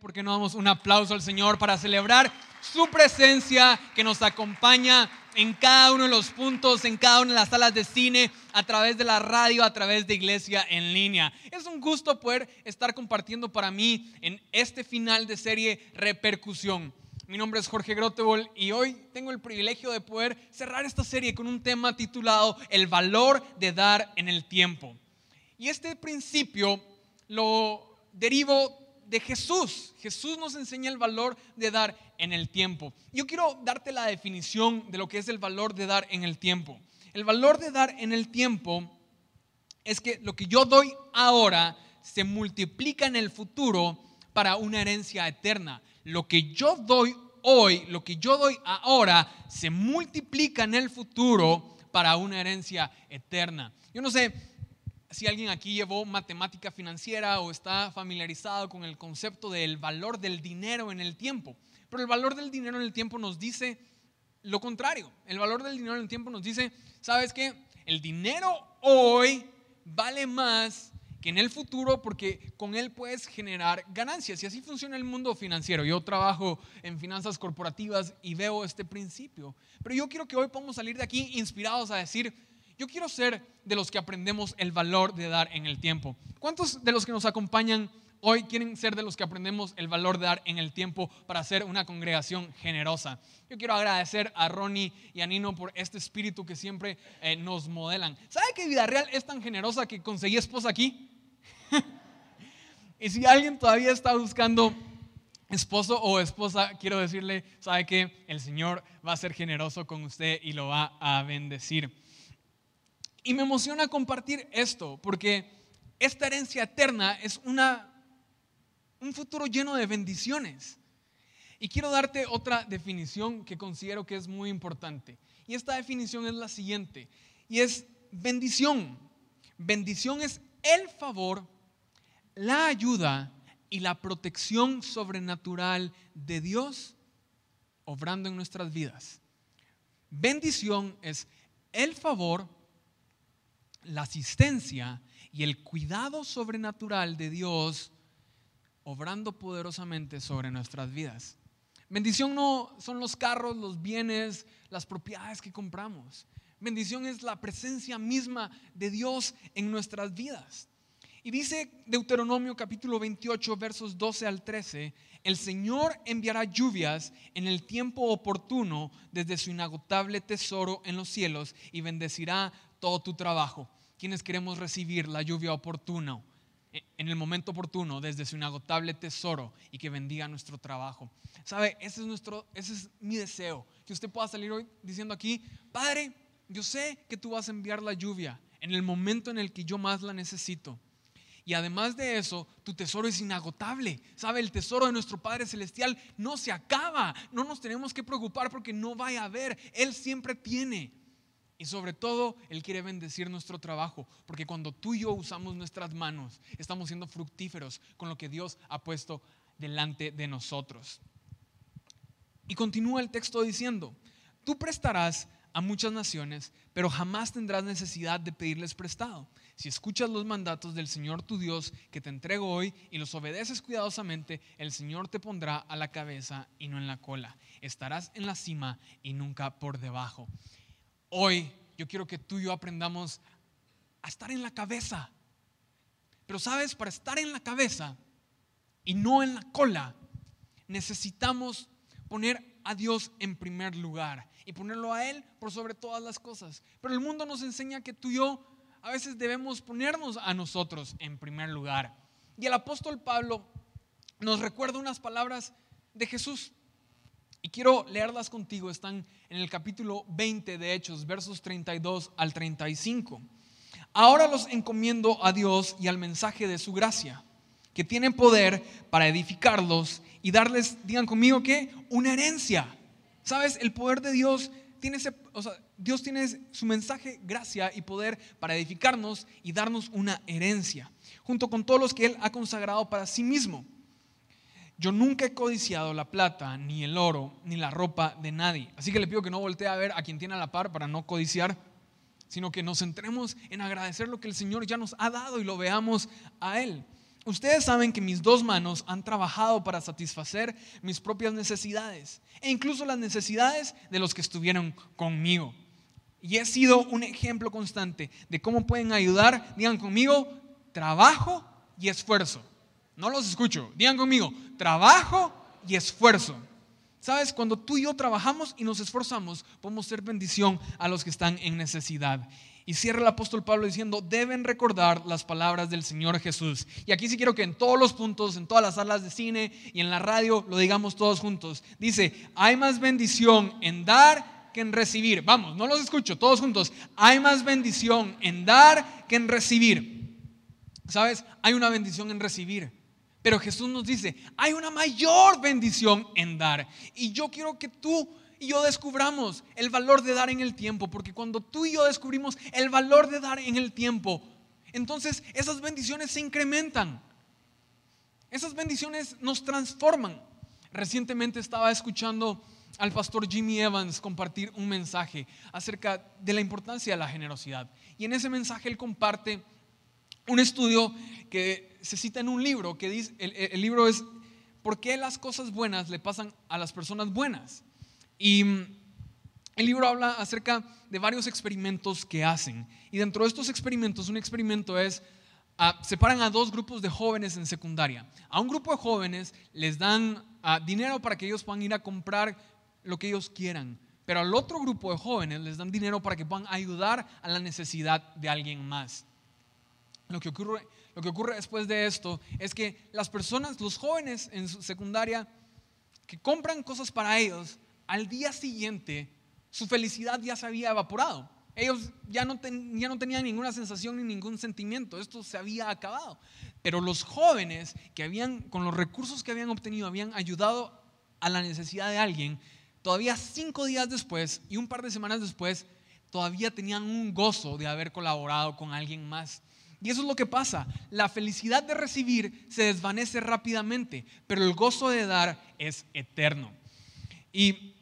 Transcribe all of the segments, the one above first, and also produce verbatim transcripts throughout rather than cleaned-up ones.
¿Por qué no damos un aplauso al Señor para celebrar su presencia que nos acompaña en cada uno de los puntos, en cada una de las salas de cine, a través de la radio, a través de Iglesia en Línea? Es un gusto poder estar compartiendo para mí en este final de serie Repercusión. Mi nombre es Jorge Grotebol y hoy tengo el privilegio de poder cerrar esta serie con un tema titulado El valor de dar en el tiempo. Y este principio lo derivo de Jesús. Jesús nos enseña el valor de dar en el tiempo. Yo quiero darte la definición de lo que es el valor de dar en el tiempo. El valor de dar en el tiempo es que lo que yo doy ahora se multiplica en el futuro para una herencia eterna. Lo que yo doy hoy, lo que yo doy ahora, se multiplica en el futuro para una herencia eterna. Yo no sé si alguien aquí llevó matemática financiera o está familiarizado con el concepto del valor del dinero en el tiempo. Pero el valor del dinero en el tiempo nos dice lo contrario. El valor del dinero en el tiempo nos dice, ¿sabes qué? El dinero hoy vale más que en el futuro porque con él puedes generar ganancias. Y así funciona el mundo financiero. Yo trabajo en finanzas corporativas y veo este principio. Pero yo quiero que hoy podamos salir de aquí inspirados a decir, yo quiero ser de los que aprendemos el valor de dar en el tiempo. ¿Cuántos de los que nos acompañan hoy quieren ser de los que aprendemos el valor de dar en el tiempo para ser una congregación generosa? Yo quiero agradecer a Ronnie y a Nino por este espíritu que siempre eh, nos modelan. ¿Sabe que Vida Real es tan generosa que conseguí esposa aquí? Y si alguien todavía está buscando esposo o esposa, quiero decirle, ¿sabe que el Señor va a ser generoso con usted y lo va a bendecir? Y me emociona compartir esto porque esta herencia eterna es una, un futuro lleno de bendiciones. Y quiero darte otra definición que considero que es muy importante. Y esta definición es la siguiente. Y es bendición. Bendición es el favor, la ayuda y la protección sobrenatural de Dios obrando en nuestras vidas. Bendición es el favor, la asistencia y el cuidado sobrenatural de Dios obrando poderosamente sobre nuestras vidas. Bendición no son los carros, los bienes, las propiedades que compramos. Bendición es la presencia misma de Dios en nuestras vidas. Y dice Deuteronomio capítulo veintiocho versos doce al trece: el Señor enviará lluvias en el tiempo oportuno desde su inagotable tesoro en los cielos y bendecirá todo tu trabajo. Quienes queremos recibir la lluvia oportuna en el momento oportuno desde su inagotable tesoro y que bendiga nuestro trabajo. ¿Sabe? Ese es, nuestro, ese es mi deseo, que usted pueda salir hoy diciendo aquí: Padre, yo sé que tú vas a enviar la lluvia en el momento en el que yo más la necesito. Y además de eso, tu tesoro es inagotable. ¿Sabe? El tesoro de nuestro Padre Celestial no se acaba. No nos tenemos que preocupar porque no vaya a haber. Él siempre tiene. Y sobre todo, Él quiere bendecir nuestro trabajo, porque cuando tú y yo usamos nuestras manos, estamos siendo fructíferos con lo que Dios ha puesto delante de nosotros. Y continúa el texto diciendo: tú prestarás a muchas naciones, pero jamás tendrás necesidad de pedirles prestado. Si escuchas los mandatos del Señor tu Dios que te entrego hoy y los obedeces cuidadosamente, el Señor te pondrá a la cabeza y no en la cola. Estarás en la cima y nunca por debajo. Hoy yo quiero que tú y yo aprendamos a estar en la cabeza. Pero sabes, para estar en la cabeza y no en la cola, necesitamos poner a Dios en primer lugar y ponerlo a Él por sobre todas las cosas. Pero el mundo nos enseña que tú y yo a veces debemos ponernos a nosotros en primer lugar. Y el apóstol Pablo nos recuerda unas palabras de Jesús. Y quiero leerlas contigo. Están en el capítulo veinte de Hechos, versos treinta y dos al treinta y cinco. Ahora los encomiendo a Dios y al mensaje de su gracia, que tiene poder para edificarlos y darles, digan conmigo, ¿qué? Una herencia. ¿Sabes? El poder de Dios tiene ese, o sea, Dios tiene su mensaje, gracia y poder para edificarnos y darnos una herencia, junto con todos los que Él ha consagrado para sí mismo. Yo nunca he codiciado la plata, ni el oro, ni la ropa de nadie. Así que le pido que no voltee a ver a quien tiene a la par para no codiciar, sino que nos centremos en agradecer lo que el Señor ya nos ha dado y lo veamos a Él. Ustedes saben que mis dos manos han trabajado para satisfacer mis propias necesidades e incluso las necesidades de los que estuvieron conmigo. Y he sido un ejemplo constante de cómo pueden ayudar. Digan conmigo, trabajo y esfuerzo. No los escucho. Digan conmigo, trabajo y esfuerzo. ¿Sabes? Cuando tú y yo trabajamos y nos esforzamos, podemos ser bendición a los que están en necesidad. Y cierra el apóstol Pablo diciendo, deben recordar las palabras del Señor Jesús. Y aquí sí quiero que en todos los puntos, en todas las salas de cine y en la radio, lo digamos todos juntos. Dice, hay más bendición en dar que en recibir. Vamos, no los escucho, todos juntos. Hay más bendición en dar que en recibir. ¿Sabes? Hay una bendición en recibir. Pero Jesús nos dice, hay una mayor bendición en dar. Y yo quiero que tú y yo descubramos el valor de dar en el tiempo. Porque cuando tú y yo descubrimos el valor de dar en el tiempo, entonces esas bendiciones se incrementan. Esas bendiciones nos transforman. Recientemente estaba escuchando al pastor Jimmy Evans compartir un mensaje acerca de la importancia de la generosidad. Y en ese mensaje él comparte un estudio que se cita en un libro que dice, el, el libro es ¿por qué las cosas buenas le pasan a las personas buenas? Y el libro habla acerca de varios experimentos que hacen. Y dentro de estos experimentos, un experimento es uh, separan a dos grupos de jóvenes en secundaria. A un grupo de jóvenes les dan uh, dinero para que ellos puedan ir a comprar lo que ellos quieran, pero al otro grupo de jóvenes les dan dinero para que puedan ayudar a la necesidad de alguien más. Lo que ocurre, lo que ocurre después de esto es que las personas, los jóvenes en su secundaria que compran cosas para ellos, al día siguiente su felicidad ya se había evaporado. Ellos ya no, ten, ya no tenían ninguna sensación ni ningún sentimiento, esto se había acabado. Pero los jóvenes que habían, con los recursos que habían obtenido, habían ayudado a la necesidad de alguien, todavía cinco días después y un par de semanas después, todavía tenían un gozo de haber colaborado con alguien más. Y eso es lo que pasa. La felicidad de recibir se desvanece rápidamente, pero el gozo de dar es eterno. Y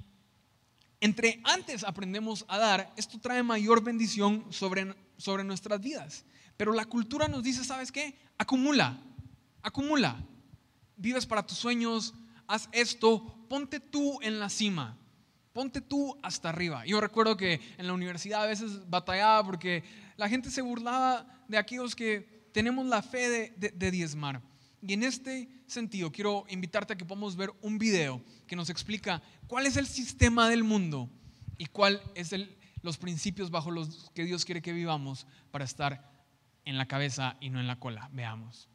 entre antes aprendemos a dar, esto trae mayor bendición sobre, sobre nuestras vidas. Pero la cultura nos dice, ¿sabes qué? Acumula, acumula. Vives para tus sueños, haz esto, ponte tú en la cima, ponte tú hasta arriba. Yo recuerdo que en la universidad a veces batallaba porque la gente se burlaba de aquellos que tenemos la fe de, de, de diezmar. Y en este sentido quiero invitarte a que podamos ver un video que nos explica cuál es el sistema del mundo y cuál es el, los principios bajo los que Dios quiere que vivamos para estar en la cabeza y no en la cola. Veamos.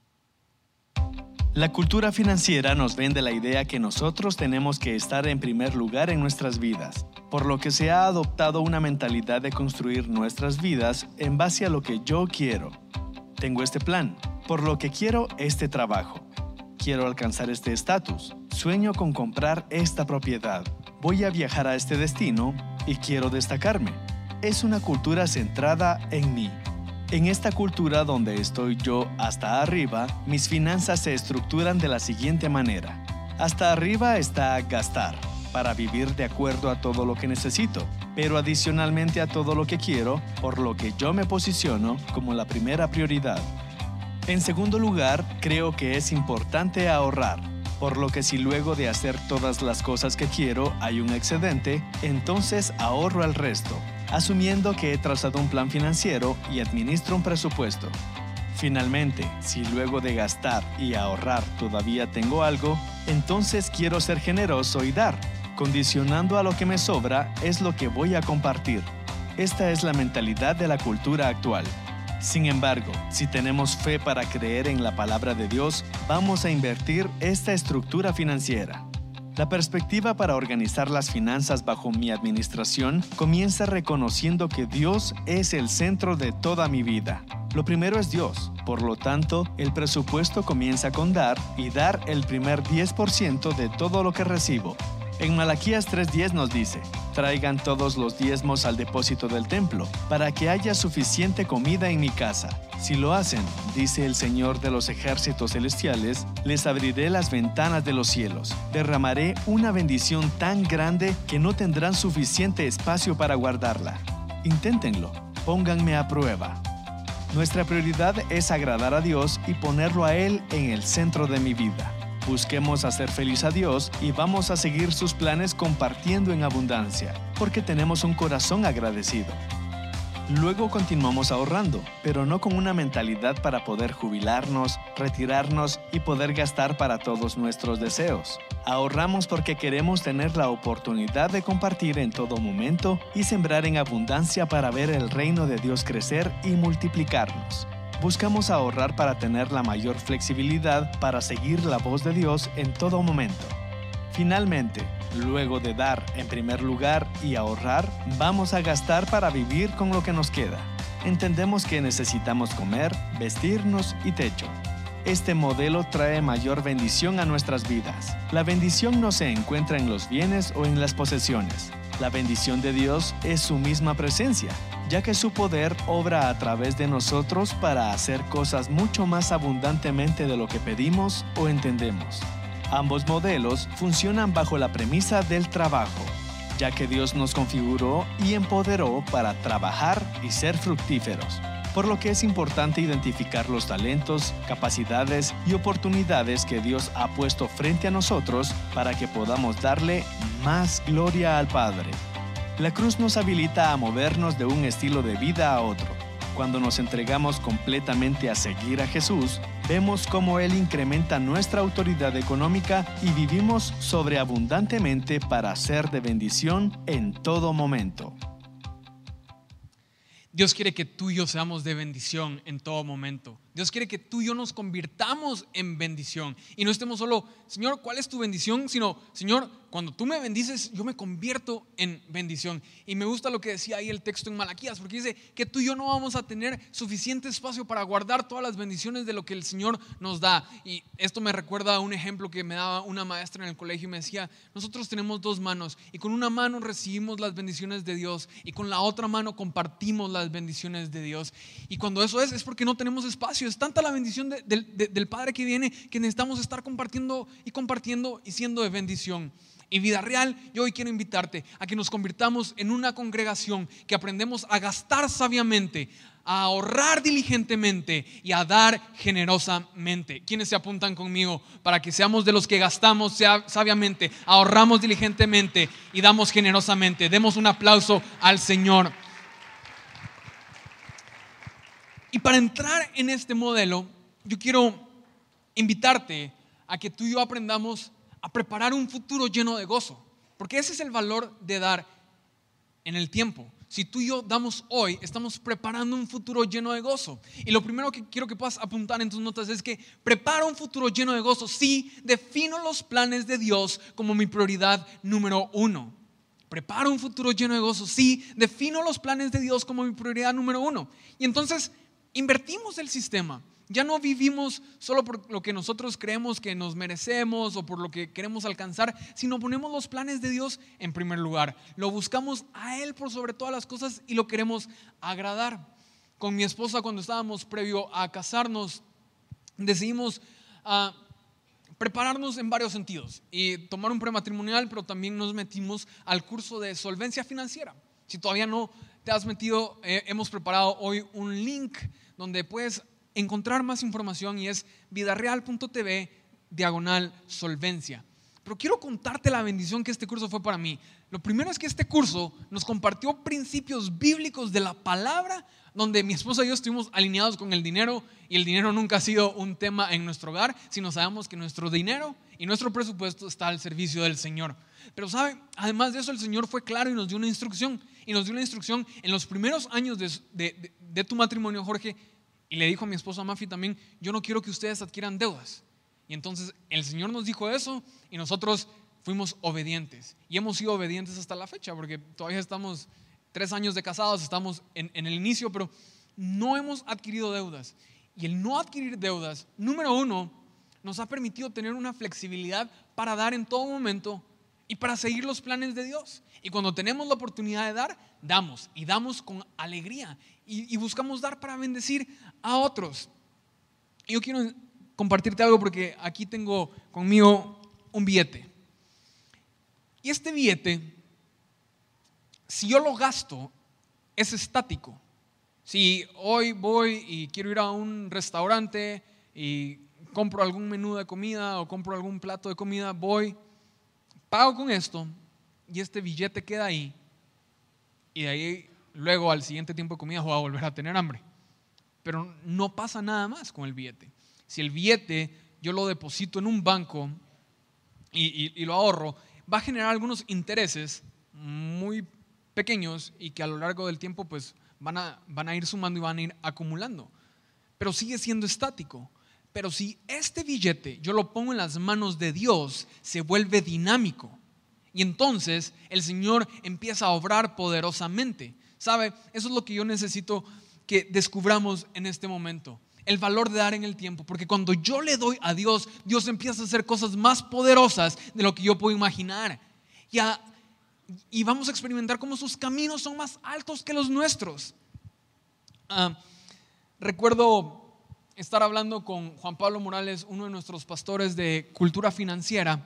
La cultura financiera nos vende la idea que nosotros tenemos que estar en primer lugar en nuestras vidas, por lo que se ha adoptado una mentalidad de construir nuestras vidas en base a lo que yo quiero. Tengo este plan, por lo que quiero este trabajo. Quiero alcanzar este estatus, sueño con comprar esta propiedad, voy a viajar a este destino y quiero destacarme. Es una cultura centrada en mí. En esta cultura donde estoy yo hasta arriba, mis finanzas se estructuran de la siguiente manera. Hasta arriba está gastar, para vivir de acuerdo a todo lo que necesito, pero adicionalmente a todo lo que quiero, por lo que yo me posiciono como la primera prioridad. En segundo lugar, creo que es importante ahorrar, por lo que si luego de hacer todas las cosas que quiero hay un excedente, entonces ahorro el resto, asumiendo que he trazado un plan financiero y administro un presupuesto. Finalmente, si luego de gastar y ahorrar todavía tengo algo, entonces quiero ser generoso y dar, condicionando a lo que me sobra es lo que voy a compartir. Esta es la mentalidad de la cultura actual. Sin embargo, si tenemos fe para creer en la palabra de Dios, vamos a invertir esta estructura financiera. La perspectiva para organizar las finanzas bajo mi administración comienza reconociendo que Dios es el centro de toda mi vida. Lo primero es Dios, por lo tanto, el presupuesto comienza con dar y dar el primer diez por ciento de todo lo que recibo. En Malaquías tres diez nos dice, traigan todos los diezmos al depósito del templo, para que haya suficiente comida en mi casa. Si lo hacen, dice el Señor de los ejércitos celestiales, les abriré las ventanas de los cielos, derramaré una bendición tan grande que no tendrán suficiente espacio para guardarla. Inténtenlo, pónganme a prueba. Nuestra prioridad es agradar a Dios y ponerlo a Él en el centro de mi vida. Busquemos hacer feliz a Dios y vamos a seguir sus planes compartiendo en abundancia, porque tenemos un corazón agradecido. Luego continuamos ahorrando, pero no con una mentalidad para poder jubilarnos, retirarnos y poder gastar para todos nuestros deseos. Ahorramos porque queremos tener la oportunidad de compartir en todo momento y sembrar en abundancia para ver el reino de Dios crecer y multiplicarnos. Buscamos ahorrar para tener la mayor flexibilidad para seguir la voz de Dios en todo momento. Finalmente, luego de dar en primer lugar y ahorrar, vamos a gastar para vivir con lo que nos queda. Entendemos que necesitamos comer, vestirnos y techo. Este modelo trae mayor bendición a nuestras vidas. La bendición no se encuentra en los bienes o en las posesiones. La bendición de Dios es su misma presencia, ya que su poder obra a través de nosotros para hacer cosas mucho más abundantemente de lo que pedimos o entendemos. Ambos modelos funcionan bajo la premisa del trabajo, ya que Dios nos configuró y empoderó para trabajar y ser fructíferos, por lo que es importante identificar los talentos, capacidades y oportunidades que Dios ha puesto frente a nosotros para que podamos darle más gloria al Padre. La cruz nos habilita a movernos de un estilo de vida a otro. Cuando nos entregamos completamente a seguir a Jesús, vemos cómo Él incrementa nuestra autoridad económica y vivimos sobreabundantemente para ser de bendición en todo momento. Dios quiere que tú y yo seamos de bendición en todo momento. Dios quiere que tú y yo nos convirtamos en bendición y no estemos solo, Señor, ¿cuál es tu bendición? Sino, Señor, cuando tú me bendices, yo me convierto en bendición. Y me gusta lo que decía ahí el texto en Malaquías, porque dice que tú y yo no vamos a tener suficiente espacio para guardar todas las bendiciones de lo que el Señor nos da. Y esto me recuerda a un ejemplo que me daba una maestra en el colegio y me decía, nosotros tenemos dos manos y con una mano recibimos las bendiciones de Dios y con la otra mano compartimos las bendiciones de Dios. Y cuando eso es, es porque no tenemos espacio. Es tanta la bendición de, de, de, del Padre que viene que necesitamos estar compartiendo y compartiendo y siendo de bendición. Y Vida Real, yo hoy quiero invitarte a que nos convirtamos en una congregación que aprendemos a gastar sabiamente, a ahorrar diligentemente y a dar generosamente. ¿Quiénes se apuntan conmigo para que seamos de los que gastamos sabiamente, ahorramos diligentemente y damos generosamente? Demos un aplauso al Señor. Y para entrar en este modelo, yo quiero invitarte a que tú y yo aprendamos a preparar un futuro lleno de gozo, porque ese es el valor de dar en el tiempo. Si tú y yo damos hoy, estamos preparando un futuro lleno de gozo. Y lo primero que quiero que puedas apuntar en tus notas es que prepara un futuro lleno de gozo. Sí, defino los planes de Dios como mi prioridad número uno. Prepara un futuro lleno de gozo. Sí, defino los planes de Dios como mi prioridad número uno. Y entonces invertimos el sistema. Ya no vivimos solo por lo que nosotros creemos que nos merecemos o por lo que queremos alcanzar, sino ponemos los planes de Dios en primer lugar. Lo buscamos a Él por sobre todas las cosas y lo queremos agradar. Con mi esposa, cuando estábamos previo a casarnos, decidimos uh, prepararnos en varios sentidos y tomar un prematrimonial, pero también nos metimos al curso de solvencia financiera. Si todavía no te has metido, eh, hemos preparado hoy un link donde puedes encontrar más información y es vidareal.tv diagonal solvencia. Pero quiero contarte la bendición que este curso fue para mí. Lo primero es que este curso nos compartió principios bíblicos de la palabra, donde mi esposa y yo estuvimos alineados con el dinero, y el dinero nunca ha sido un tema en nuestro hogar, sino sabemos que nuestro dinero y nuestro presupuesto está al servicio del Señor. Pero sabe, además de eso, el Señor fue claro y nos dio una instrucción, y nos dio una instrucción en los primeros años de, de, de, de tu matrimonio, Jorge. Y le dijo a mi esposa Mafi también, yo no quiero que ustedes adquieran deudas. Y entonces el Señor nos dijo eso y nosotros fuimos obedientes. Y hemos sido obedientes hasta la fecha, porque todavía estamos tres años de casados, estamos en, en el inicio, pero no hemos adquirido deudas. Y el no adquirir deudas, número uno, nos ha permitido tener una flexibilidad para dar en todo momento y para seguir los planes de Dios. Y cuando tenemos la oportunidad de dar, damos y damos con alegría. Y, y buscamos dar para bendecir a otros. Yo quiero compartirte algo porque aquí tengo conmigo un billete. Y este billete, si yo lo gasto, es estático. Si hoy voy y quiero ir a un restaurante y compro algún menú de comida o compro algún plato de comida, voy, pago con esto y este billete queda ahí, y de ahí luego al siguiente tiempo de comida voy a volver a tener hambre. Pero no pasa nada más con el billete. Si el billete yo lo deposito en un banco y, y, y lo ahorro, va a generar algunos intereses muy pequeños y que a lo largo del tiempo pues van a, van a ir sumando y van a ir acumulando. Pero sigue siendo estático. Pero si este billete yo lo pongo en las manos de Dios, se vuelve dinámico. Y entonces el Señor empieza a obrar poderosamente. ¿Sabe? Eso es lo que yo necesito que descubramos en este momento. El valor de dar en el tiempo. Porque cuando yo le doy a Dios, Dios empieza a hacer cosas más poderosas de lo que yo puedo imaginar. Ya, y vamos a experimentar cómo sus caminos son más altos que los nuestros. Uh, recuerdo estar hablando con Juan Pablo Morales, uno de nuestros pastores de cultura financiera,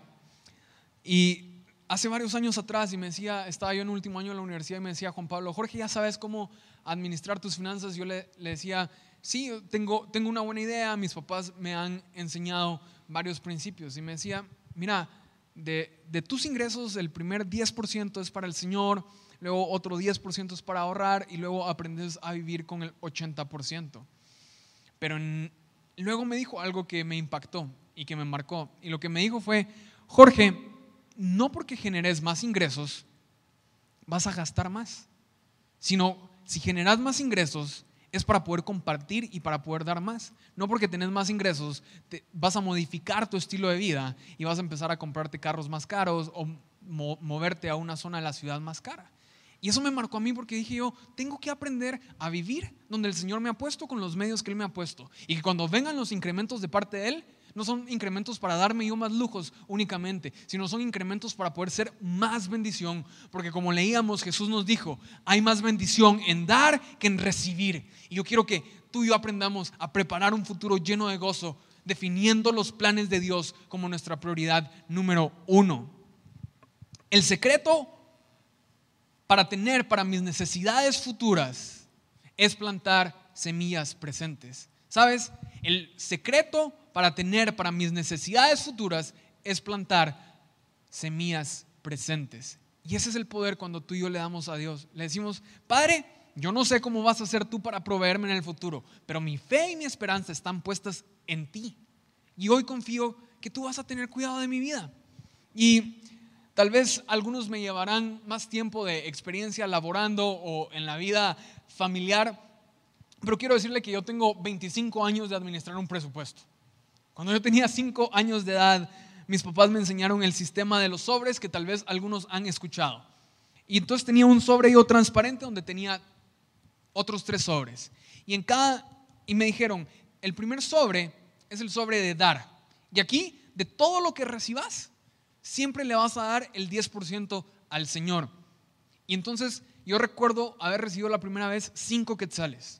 y hace varios años atrás, y me decía, estaba yo en el último año de la universidad y me decía Juan Pablo: Jorge, ¿ya sabes cómo administrar tus finanzas? Yo le, le decía, sí, tengo, tengo una buena idea, mis papás me han enseñado varios principios. Y me decía, mira, de, de tus ingresos el primer diez por ciento es para el Señor, luego otro diez por ciento es para ahorrar y luego aprendes a vivir con el ochenta por ciento. Pero en, luego me dijo algo que me impactó y que me marcó. Y lo que me dijo fue: Jorge, no porque generes más ingresos vas a gastar más, sino si generas más ingresos es para poder compartir y para poder dar más. No porque tenés más ingresos te, vas a modificar tu estilo de vida y vas a empezar a comprarte carros más caros o mo, moverte a una zona de la ciudad más cara. Y eso me marcó a mí, porque dije yo, tengo que aprender a vivir donde el Señor me ha puesto, con los medios que Él me ha puesto, y que cuando vengan los incrementos de parte de Él, no son incrementos para darme yo más lujos únicamente, sino son incrementos para poder ser más bendición. Porque como leíamos, Jesús nos dijo, hay más bendición en dar que en recibir. Y yo quiero que tú y yo aprendamos a preparar un futuro lleno de gozo, definiendo los planes de Dios como nuestra prioridad número uno. El secreto para tener para mis necesidades futuras es plantar semillas presentes. ¿Sabes? El secreto para tener para mis necesidades futuras es plantar semillas presentes. Y ese es el poder cuando tú y yo le damos a Dios. Le decimos, Padre, yo no sé cómo vas a hacer tú para proveerme en el futuro, pero mi fe y mi esperanza están puestas en ti. Y hoy confío que tú vas a tener cuidado de mi vida. Y tal vez algunos me llevarán más tiempo de experiencia laborando o en la vida familiar, pero quiero decirle que yo tengo veinticinco años de administrar un presupuesto. Cuando yo tenía cinco años de edad, mis papás me enseñaron el sistema de los sobres, que tal vez algunos han escuchado. Y entonces tenía un sobre yo transparente donde tenía otros tres sobres. Y en cada, y me dijeron, el primer sobre es el sobre de dar. Y aquí, de todo lo que recibas, siempre le vas a dar el diez por ciento al Señor. Y entonces yo recuerdo haber recibido la primera vez cinco quetzales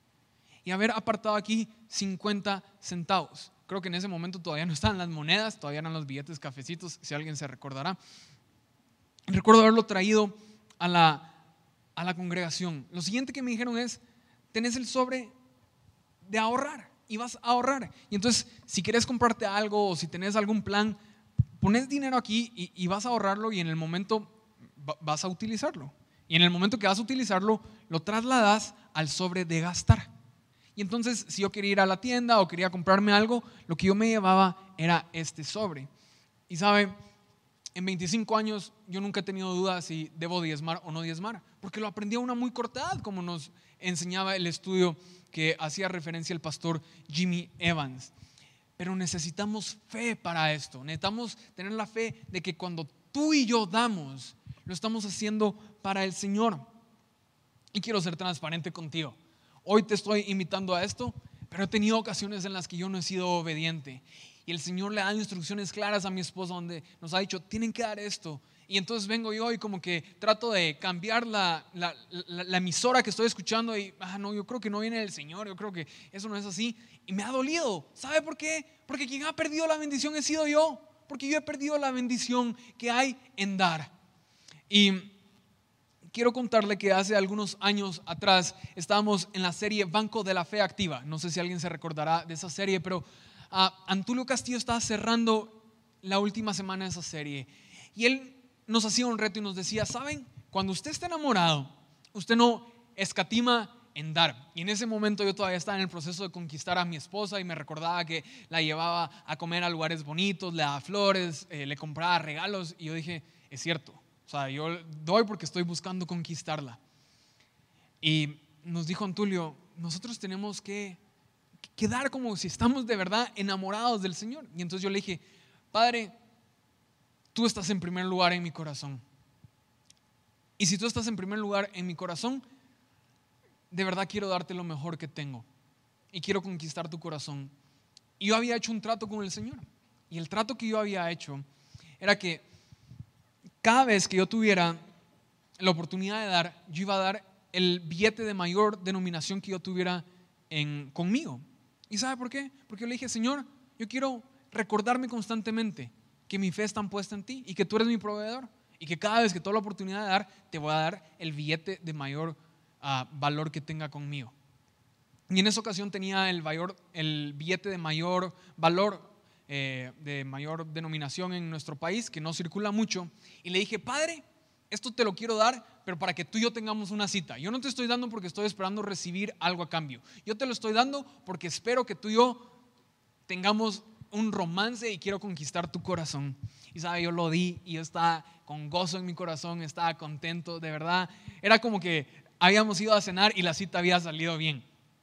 y haber apartado aquí cincuenta centavos. Creo que en ese momento todavía no estaban las monedas, todavía eran los billetes cafecitos, si alguien se recordará. Recuerdo haberlo traído a la, a la congregación. Lo siguiente que me dijeron es, tenés el sobre de ahorrar y vas a ahorrar. Y entonces, si quieres comprarte algo o si tenés algún plan, pones dinero aquí y, y vas a ahorrarlo, y en el momento va, vas a utilizarlo. Y en el momento que vas a utilizarlo, lo trasladas al sobre de gastar. Y entonces, si yo quería ir a la tienda o quería comprarme algo, lo que yo me llevaba era este sobre. Y sabe, en veinticinco años yo nunca he tenido dudas si debo diezmar o no diezmar, porque lo aprendí a una muy corta edad, como nos enseñaba el estudio que hacía referencia el pastor Jimmy Evans. Pero necesitamos fe para esto. Necesitamos tener la fe de que cuando tú y yo damos, lo estamos haciendo para el Señor. Y quiero ser transparente contigo. Hoy te estoy invitando a esto, pero he tenido ocasiones en las que yo no he sido obediente. Y el Señor le da instrucciones claras a mi esposa donde nos ha dicho, tienen que dar esto. Y entonces vengo yo y como que trato de cambiar la, la, la, la emisora que estoy escuchando y, ah, no, yo creo que no viene del Señor, yo creo que eso no es así. Y me ha dolido. ¿Sabe por qué? Porque quien ha perdido la bendición he sido yo. Porque yo he perdido la bendición que hay en dar. Y quiero contarle que hace algunos años atrás estábamos en la serie Banco de la Fe Activa. No sé si alguien se recordará de esa serie, pero uh, Antulio Castillo estaba cerrando la última semana de esa serie y él nos hacía un reto y nos decía: ¿saben? Cuando usted está enamorado, usted no escatima en dar. Y en ese momento yo todavía estaba en el proceso de conquistar a mi esposa y me recordaba que la llevaba a comer a lugares bonitos, le daba flores, eh, le compraba regalos, y yo dije: es cierto, o sea, yo doy porque estoy buscando conquistarla. Y nos dijo Antulio: nosotros tenemos que, que dar como si estamos de verdad enamorados del Señor. Y entonces yo le dije: Padre, tú estás en primer lugar en mi corazón, y si tú estás en primer lugar en mi corazón, de verdad quiero darte lo mejor que tengo y quiero conquistar tu corazón. Y yo había hecho un trato con el Señor, y el trato que yo había hecho era que cada vez que yo tuviera la oportunidad de dar, yo iba a dar el billete de mayor denominación que yo tuviera en, conmigo. ¿Y sabe por qué? Porque yo le dije: Señor, yo quiero recordarme constantemente que mi fe está puesta en ti y que tú eres mi proveedor, y que cada vez que tengo la oportunidad de dar, te voy a dar el billete de mayor uh, valor que tenga conmigo. Y en esa ocasión tenía el, mayor, el billete de mayor valor, eh, de mayor denominación en nuestro país, que no circula mucho, y le dije: Padre, esto te lo quiero dar, pero para que tú y yo tengamos una cita. Yo no te estoy dando porque estoy esperando recibir algo a cambio. Yo te lo estoy dando porque espero que tú y yo tengamos un romance y quiero conquistar tu corazón. Y sabe, yo lo di y yo estaba con gozo en mi corazón, estaba contento, de verdad. Era como que habíamos ido a cenar y la cita había salido bien.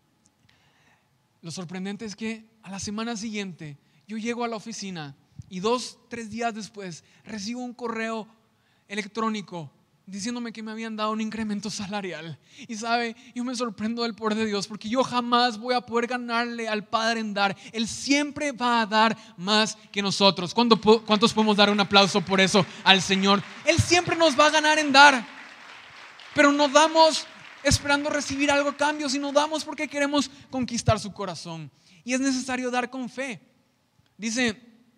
Lo sorprendente es que a la semana siguiente yo llego a la oficina y dos, tres días después recibo un correo electrónico diciéndome que me habían dado un incremento salarial. Y sabe, yo me sorprendo del poder de Dios, porque yo jamás voy a poder ganarle al Padre en dar. Él siempre va a dar más que nosotros. ¿Cuántos podemos dar un aplauso por eso al Señor? Él siempre nos va a ganar en dar, pero no damos esperando recibir algo a cambio, sino damos porque queremos conquistar su corazón. Y es necesario dar con fe. Dice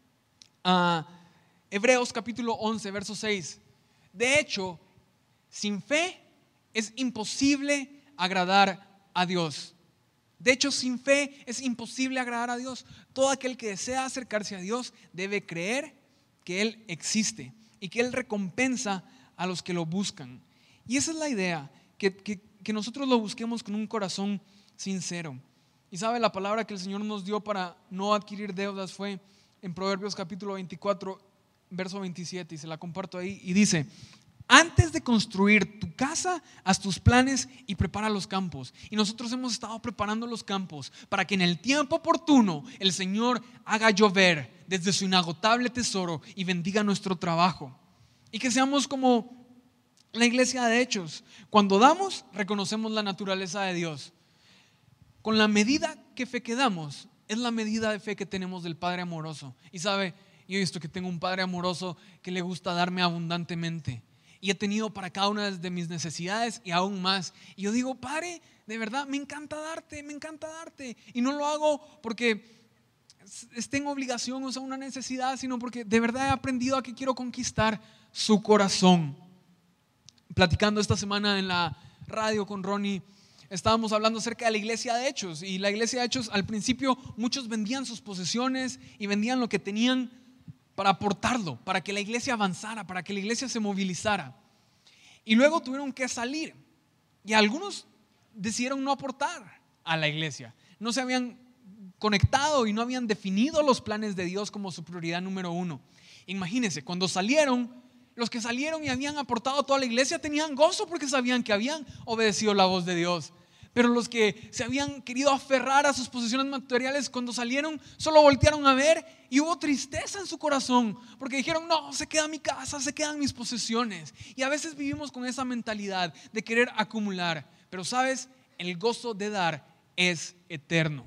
uh, Hebreos capítulo once, verso seis: de hecho, sin fe es imposible agradar a Dios. De hecho, sin fe es imposible agradar a Dios. Todo aquel que desea acercarse a Dios debe creer que Él existe y que Él recompensa a los que lo buscan. Y esa es la idea, que, que, que nosotros lo busquemos con un corazón sincero. Y sabe, la palabra que el Señor nos dio para no adquirir deudas fue en Proverbios capítulo veinticuatro, verso veintisiete, y se la comparto ahí, y dice: antes de construir tu casa, haz tus planes y prepara los campos. Y nosotros hemos estado preparando los campos para que en el tiempo oportuno el Señor haga llover desde su inagotable tesoro y bendiga nuestro trabajo. Y que seamos como la iglesia de Hechos: cuando damos, reconocemos la naturaleza de Dios. Con la medida que fe que damos, es la medida de fe que tenemos del Padre amoroso. Y sabe, yo he visto que tengo un Padre amoroso que le gusta darme abundantemente, y he tenido para cada una de mis necesidades y aún más. Y yo digo: Padre, de verdad me encanta darte, me encanta darte. Y no lo hago porque esté en obligación o sea una necesidad, sino porque de verdad he aprendido a que quiero conquistar su corazón. Platicando esta semana en la radio con Ronnie, estábamos hablando acerca de la iglesia de Hechos. Y la iglesia de Hechos, al principio muchos vendían sus posesiones y vendían lo que tenían para aportarlo, para que la iglesia avanzara, para que la iglesia se movilizara. Y luego tuvieron que salir, y algunos decidieron no aportar a la iglesia. No se habían conectado y no habían definido los planes de Dios como su prioridad número uno. Imagínense, cuando salieron, los que salieron y habían aportado a toda la iglesia tenían gozo porque sabían que habían obedecido la voz de Dios. Pero los que se habían querido aferrar a sus posesiones materiales, cuando salieron solo voltearon a ver y hubo tristeza en su corazón, porque dijeron: no, se queda mi casa, se quedan mis posesiones. Y a veces vivimos con esa mentalidad de querer acumular, pero sabes, el gozo de dar es eterno.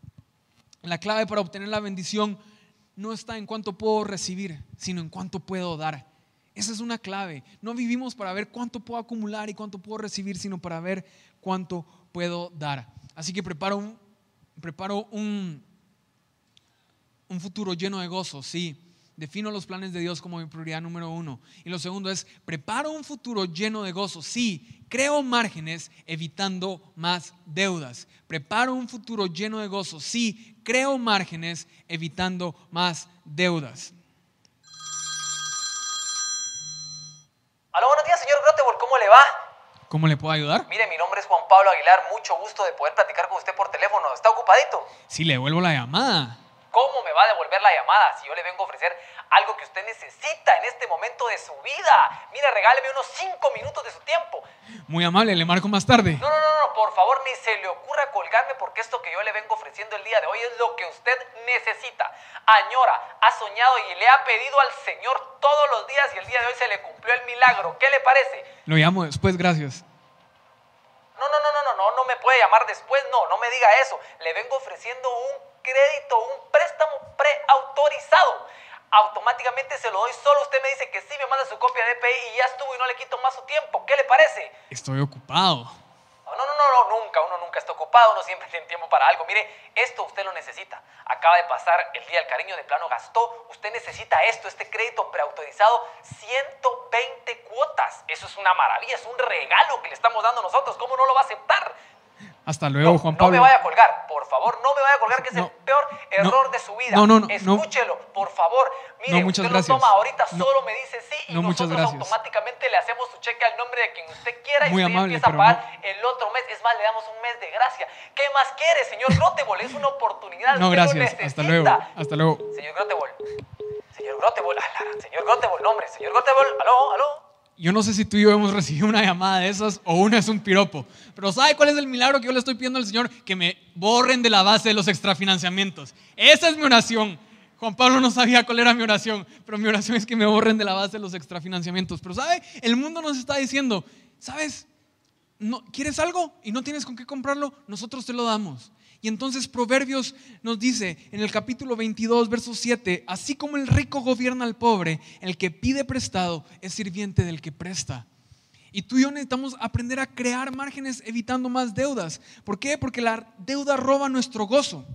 La clave para obtener la bendición no está en cuánto puedo recibir, sino en cuánto puedo dar. Esa es una clave. No vivimos para ver cuánto puedo acumular y cuánto puedo recibir, sino para ver cuánto puedo dar. Así que preparo un, preparo un, un futuro lleno de gozo, sí, Defino los planes de Dios como mi prioridad número uno. Y lo segundo es, preparo un futuro lleno de gozo. Sí, creo márgenes evitando más deudas. Preparo un futuro lleno de gozo. Sí, creo márgenes evitando más deudas. Aló, buenos días, señor Grotebol, ¿cómo le va? ¿Cómo le puedo ayudar? Mire, mi nombre es Juan Pablo Aguilar, mucho gusto de poder platicar con usted por teléfono. ¿Está ocupadito? Sí, le devuelvo la llamada. ¿Cómo me va a devolver la llamada si yo le vengo a ofrecer algo que usted necesita en este momento de su vida? Mire, regáleme unos cinco minutos de su tiempo. Muy amable, le marco más tarde. No, no, no, no, por favor, ni se le ocurra colgarme porque esto que yo le vengo ofreciendo el día de hoy es lo que usted necesita. Añora, ha soñado y le ha pedido al Señor todos los días y el día de hoy se le cumplió el milagro. ¿Qué le parece? Lo llamo después, gracias. No, no, no, no, no, no, no me puede llamar después, no, no me diga eso. Le vengo ofreciendo un crédito, un préstamo preautorizado. Automáticamente se lo doy solo. Usted me dice que sí, me manda su copia de D P I y ya estuvo y no le quito más su tiempo. ¿Qué le parece? Estoy ocupado. No, no, no, no, nunca, uno nunca está ocupado, uno siempre tiene tiempo para algo. Mire, esto usted lo necesita. Acaba de pasar el día del cariño, de plano gastó. Usted necesita esto, este crédito preautorizado, ciento veinte cuotas. Eso es una maravilla, es un regalo que le estamos dando nosotros. ¿Cómo no lo va a aceptar? Hasta luego, no, Juan Pablo. No me vaya a colgar, por favor, no me vaya a colgar, que es no, el peor error no, de su vida. No, no, no. Escúchelo, no, por favor. Mire, no, muchas usted gracias. lo toma ahorita, no, solo me dice sí y no, muchas nosotros gracias. automáticamente le hacemos su cheque al nombre de quien usted quiera. Muy y usted amable, empieza a pero pagar no. el otro mes. Es más, le damos un mes de gracia. ¿Qué más quiere, señor Grotebol? Es una oportunidad. No, usted lo gracias. necesita. Hasta luego. Hasta luego. Señor Grotebol. Señor Grotebol. Ala, señor Grotebol, nombre. Señor Grotebol. Aló, aló. Yo no sé si tú y yo hemos recibido una llamada de esas o una es un piropo. Pero ¿sabe cuál es el milagro que yo le estoy pidiendo al Señor? Que me borren de la base de los extrafinanciamientos. Esa es mi oración. Juan Pablo no sabía cuál era mi oración, pero mi oración es que me borren de la base de los extrafinanciamientos. Pero ¿sabe? El mundo nos está diciendo, ¿sabes? No, ¿quieres algo y no tienes con qué comprarlo? Nosotros te lo damos. Y entonces Proverbios nos dice en el capítulo veintidós, verso siete, así como el rico gobierna al pobre, el que pide prestado es sirviente del que presta. Y tú y yo necesitamos aprender a crear márgenes evitando más deudas. ¿Por qué? Porque la deuda roba nuestro gozo.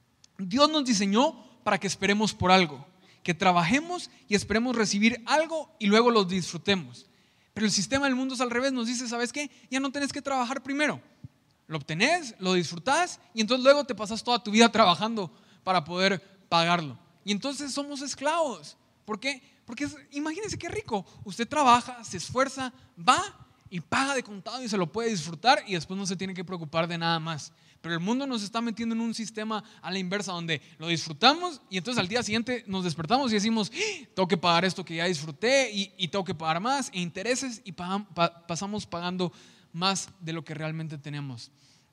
Dios nos diseñó para que esperemos por algo, que trabajemos y esperemos recibir algo y luego lo disfrutemos. Pero el sistema del mundo es al revés, nos dice, ¿sabes qué? Ya no tienes que trabajar primero. Lo obtenés, lo disfrutás y entonces luego te pasas toda tu vida trabajando para poder pagarlo. Y entonces somos esclavos. ¿Por qué? Porque es, imagínense qué rico. Usted trabaja, se esfuerza, va y paga de contado y se lo puede disfrutar y después no se tiene que preocupar de nada más. Pero el mundo nos está metiendo en un sistema a la inversa donde lo disfrutamos y entonces al día siguiente nos despertamos y decimos, ¡Ah! Tengo que pagar esto que ya disfruté y, y tengo que pagar más e intereses y pagam, pa, pasamos pagando más de lo que realmente tenemos.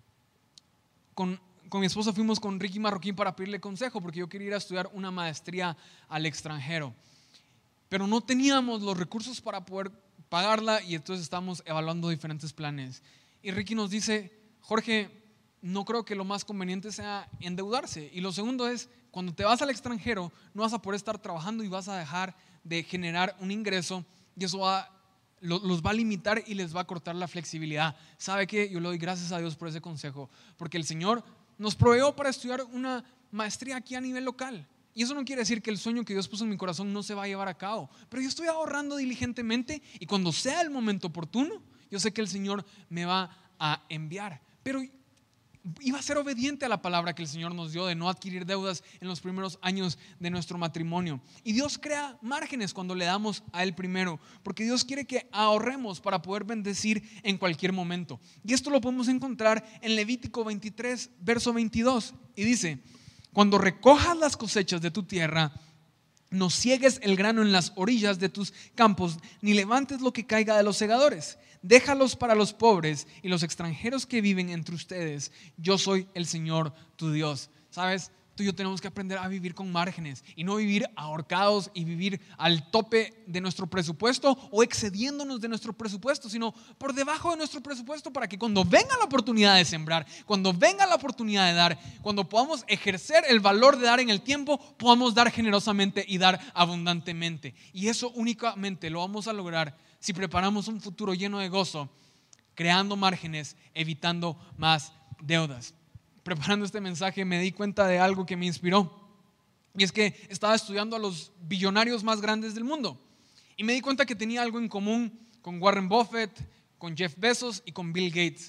Con, con mi esposa fuimos con Ricky Marroquín para pedirle consejo porque yo quería ir a estudiar una maestría al extranjero, pero no teníamos los recursos para poder pagarla y entonces estamos evaluando diferentes planes. Y Ricky nos dice, Jorge, no creo que lo más conveniente sea endeudarse. Y lo segundo es, cuando te vas al extranjero, no vas a poder estar trabajando y vas a dejar de generar un ingreso y eso va a los va a limitar y les va a cortar la flexibilidad. ¿Sabe qué? Yo le doy gracias a Dios por ese consejo, porque el Señor nos proveyó para estudiar una maestría aquí a nivel local. Y eso no quiere decir que el sueño que Dios puso en mi corazón no se va a llevar a cabo, pero yo estoy ahorrando diligentemente y cuando sea el momento oportuno, yo sé que el Señor me va a enviar. Pero iba a ser obediente a la palabra que el Señor nos dio de no adquirir deudas en los primeros años de nuestro matrimonio. Y Dios crea márgenes cuando le damos a Él primero, porque Dios quiere que ahorremos para poder bendecir en cualquier momento. Y esto lo podemos encontrar en Levítico veintitrés, verso veintidós. Y dice, cuando recojas las cosechas de tu tierra, no ciegues el grano en las orillas de tus campos, ni levantes lo que caiga de los segadores. Déjalos para los pobres y los extranjeros que viven entre ustedes. Yo soy el Señor tu Dios. ¿Sabes? Tú y yo tenemos que aprender a vivir con márgenes y no vivir ahorcados y vivir al tope de nuestro presupuesto o excediéndonos de nuestro presupuesto, sino por debajo de nuestro presupuesto para que cuando venga la oportunidad de sembrar, cuando venga la oportunidad de dar, cuando podamos ejercer el valor de dar en el tiempo, podamos dar generosamente y dar abundantemente. Y eso únicamente lo vamos a lograr si preparamos un futuro lleno de gozo, creando márgenes, evitando más deudas. Preparando este mensaje me di cuenta de algo que me inspiró. Y es que estaba estudiando a los billonarios más grandes del mundo. Y me di cuenta que tenía algo en común con Warren Buffett, con Jeff Bezos y con Bill Gates.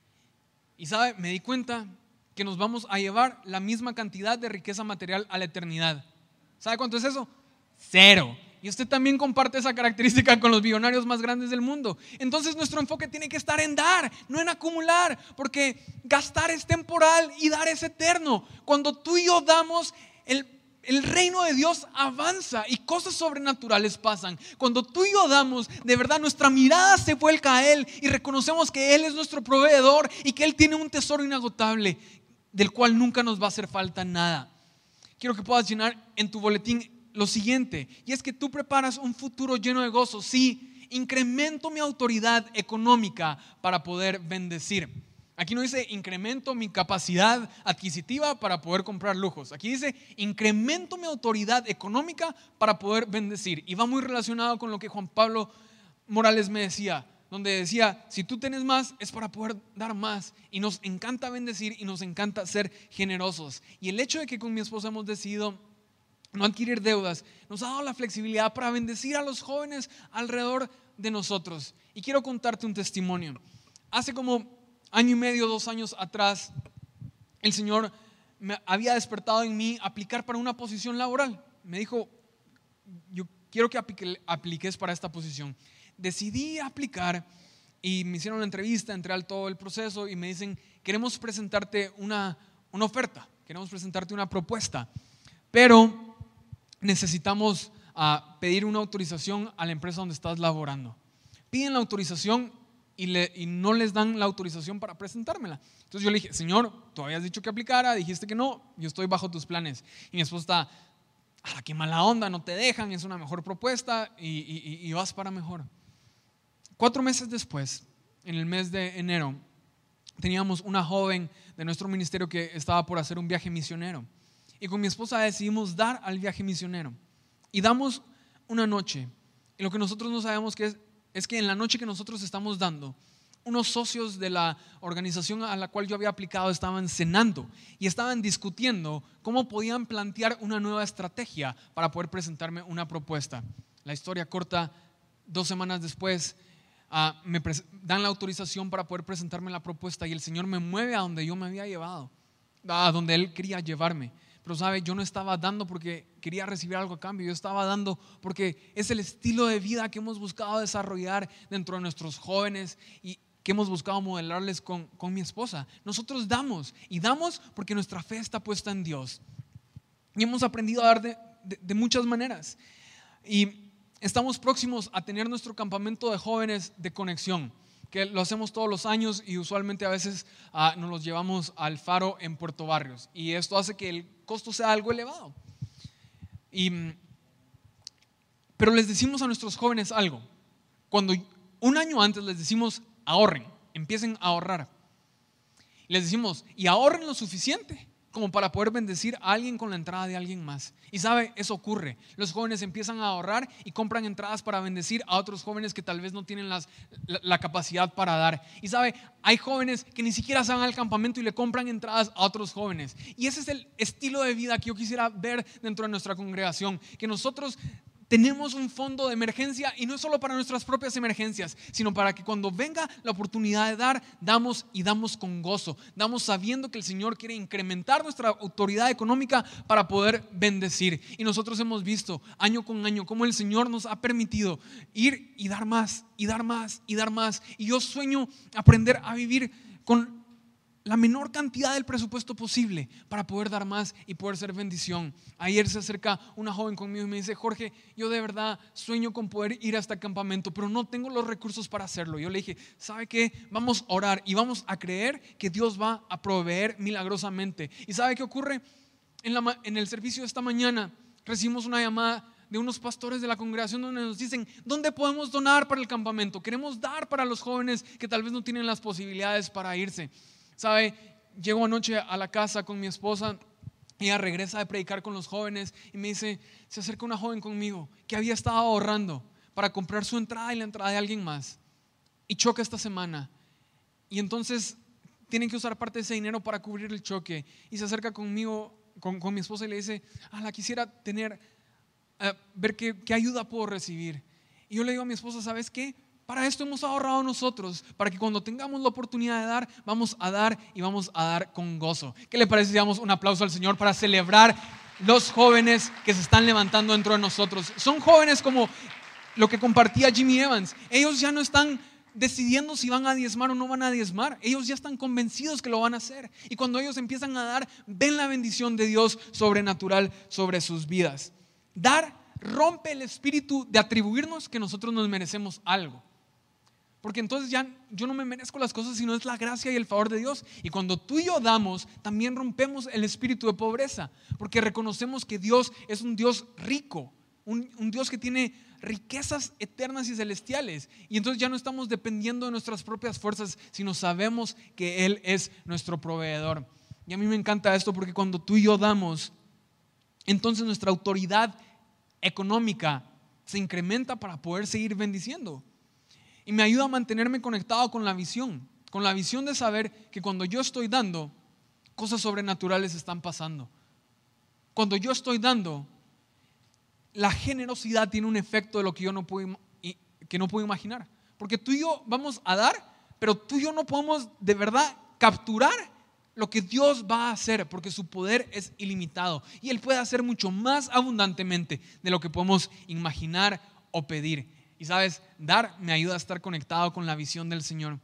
Y sabe, me di cuenta que nos vamos a llevar la misma cantidad de riqueza material a la eternidad. ¿Sabe cuánto es eso? Cero. Y usted también comparte esa característica con los billonarios más grandes del mundo. Entonces nuestro enfoque tiene que estar en dar, no en acumular, porque gastar es temporal y dar es eterno. Cuando tú y yo damos, el, el reino de Dios avanza y cosas sobrenaturales pasan. Cuando tú y yo damos, de verdad nuestra mirada se vuelca a Él y reconocemos que Él es nuestro proveedor y que Él tiene un tesoro inagotable del cual nunca nos va a hacer falta nada. Quiero que puedas llenar en tu boletín lo siguiente, y es que tú preparas un futuro lleno de gozo. Sí, incremento mi autoridad económica para poder bendecir. Aquí no dice incremento mi capacidad adquisitiva para poder comprar lujos. Aquí dice incremento mi autoridad económica para poder bendecir. Y va muy relacionado con lo que Juan Pablo Morales me decía, donde decía, si tú tienes más es para poder dar más. Y nos encanta bendecir y nos encanta ser generosos. Y el hecho de que con mi esposa hemos decidido no adquirir deudas nos ha dado la flexibilidad para bendecir a los jóvenes alrededor de nosotros. Y quiero contarte un testimonio. Hace como año y medio, dos años atrás, el Señor me había despertado en mí aplicar para una posición laboral. Me dijo, yo quiero que apliques para esta posición. Decidí aplicar y me hicieron una entrevista, entré al todo el proceso y me dicen, queremos presentarte una, una oferta, queremos presentarte una propuesta, pero necesitamos uh, pedir una autorización a la empresa donde estás laborando. Piden la autorización y, le, y no les dan la autorización para presentármela. Entonces yo le dije, Señor, tú habías dicho que aplicara, dijiste que no, yo estoy bajo tus planes. Y mi esposa está, ah, qué mala onda, no te dejan, es una mejor propuesta y, y, y vas para mejor. Cuatro meses después, en el mes de enero, teníamos una joven de nuestro ministerio que estaba por hacer un viaje misionero. Y con mi esposa decidimos dar al viaje misionero. Y damos una noche. Y lo que nosotros no sabemos que es, es que en la noche que nosotros estamos dando, unos socios de la organización a la cual yo había aplicado estaban cenando y estaban discutiendo cómo podían plantear una nueva estrategia para poder presentarme una propuesta. La historia corta, dos semanas después, uh, me dan la autorización para poder presentarme la propuesta y el Señor me mueve a donde yo me había llevado, a donde Él quería llevarme. Pero sabe, yo no estaba dando porque quería recibir algo a cambio, yo estaba dando porque es el estilo de vida que hemos buscado desarrollar dentro de nuestros jóvenes y que hemos buscado modelarles con, con mi esposa. Nosotros damos y damos porque nuestra fe está puesta en Dios y hemos aprendido a dar de, de, de muchas maneras. Y estamos próximos a tener nuestro campamento de jóvenes de conexión, que lo hacemos todos los años y usualmente a veces uh, nos los llevamos al Faro en Puerto Barrios, y esto hace que el costo sea algo elevado. Y, pero les decimos a nuestros jóvenes algo. Cuando un año antes les decimos ahorren, empiecen a ahorrar. Les decimos y ahorren lo suficiente como para poder bendecir a alguien con la entrada de alguien más. Y sabe, eso ocurre. Los jóvenes empiezan a ahorrar y compran entradas para bendecir a otros jóvenes que tal vez no tienen las, la, la capacidad para dar. Y sabe, hay jóvenes que ni siquiera se van al campamento y le compran entradas a otros jóvenes. Y ese es el estilo de vida que yo quisiera ver dentro de nuestra congregación, que nosotros tenemos un fondo de emergencia, y no es solo para nuestras propias emergencias, sino para que cuando venga la oportunidad de dar, damos y damos con gozo. Damos sabiendo que el Señor quiere incrementar nuestra autoridad económica para poder bendecir. Y nosotros hemos visto año con año cómo el Señor nos ha permitido ir y dar más y dar más y dar más. Y yo sueño aprender a vivir con la menor cantidad del presupuesto posible para poder dar más y poder ser bendición. Ayer se acerca una joven conmigo y me dice, Jorge, yo de verdad sueño con poder ir a este campamento, pero no tengo los recursos para hacerlo. Yo le dije, ¿sabe qué? Vamos a orar y vamos a creer que Dios va a proveer milagrosamente. ¿Y sabe qué ocurre? En, la, en el servicio de esta mañana recibimos una llamada de unos pastores de la congregación donde nos dicen, ¿dónde podemos donar para el campamento? Queremos dar para los jóvenes que tal vez no tienen las posibilidades para irse. ¿Sabe? Llego anoche a la casa con mi esposa, ella regresa de predicar con los jóvenes y me dice, se acerca una joven conmigo que había estado ahorrando para comprar su entrada y la entrada de alguien más y choca esta semana, y entonces tienen que usar parte de ese dinero para cubrir el choque, y se acerca conmigo con, con mi esposa y le dice, ah, la quisiera tener, uh, ver qué, qué ayuda puedo recibir. Y yo le digo a mi esposa, ¿sabes qué? Para esto hemos ahorrado nosotros, para que cuando tengamos la oportunidad de dar, vamos a dar y vamos a dar con gozo. ¿Qué le parece si damos un aplauso al Señor para celebrar los jóvenes que se están levantando dentro de nosotros? Son jóvenes como lo que compartía Jimmy Evans. Ellos ya no están decidiendo si van a diezmar o no van a diezmar. Ellos ya están convencidos que lo van a hacer. Y cuando ellos empiezan a dar, ven la bendición de Dios sobrenatural sobre sus vidas. Dar rompe el espíritu de atribuirnos que nosotros nos merecemos algo. Porque entonces ya yo no me merezco las cosas, sino es la gracia y el favor de Dios. Y cuando tú y yo damos, también rompemos el espíritu de pobreza, porque reconocemos que Dios es un Dios rico, un, un Dios que tiene riquezas eternas y celestiales. Y entonces ya no estamos dependiendo de nuestras propias fuerzas, sino sabemos que Él es nuestro proveedor. Y a mí me encanta esto, porque cuando tú y yo damos, entonces nuestra autoridad económica se incrementa para poder seguir bendiciendo. Y me ayuda a mantenerme conectado con la visión, con la visión de saber que cuando yo estoy dando, cosas sobrenaturales están pasando. Cuando yo estoy dando, la generosidad tiene un efecto de lo que yo no puedo, que no puedo imaginar. Porque tú y yo vamos a dar, pero tú y yo no podemos de verdad capturar lo que Dios va a hacer, porque su poder es ilimitado y Él puede hacer mucho más abundantemente de lo que podemos imaginar o pedir. Y sabes, dar me ayuda a estar conectado con la visión del Señor.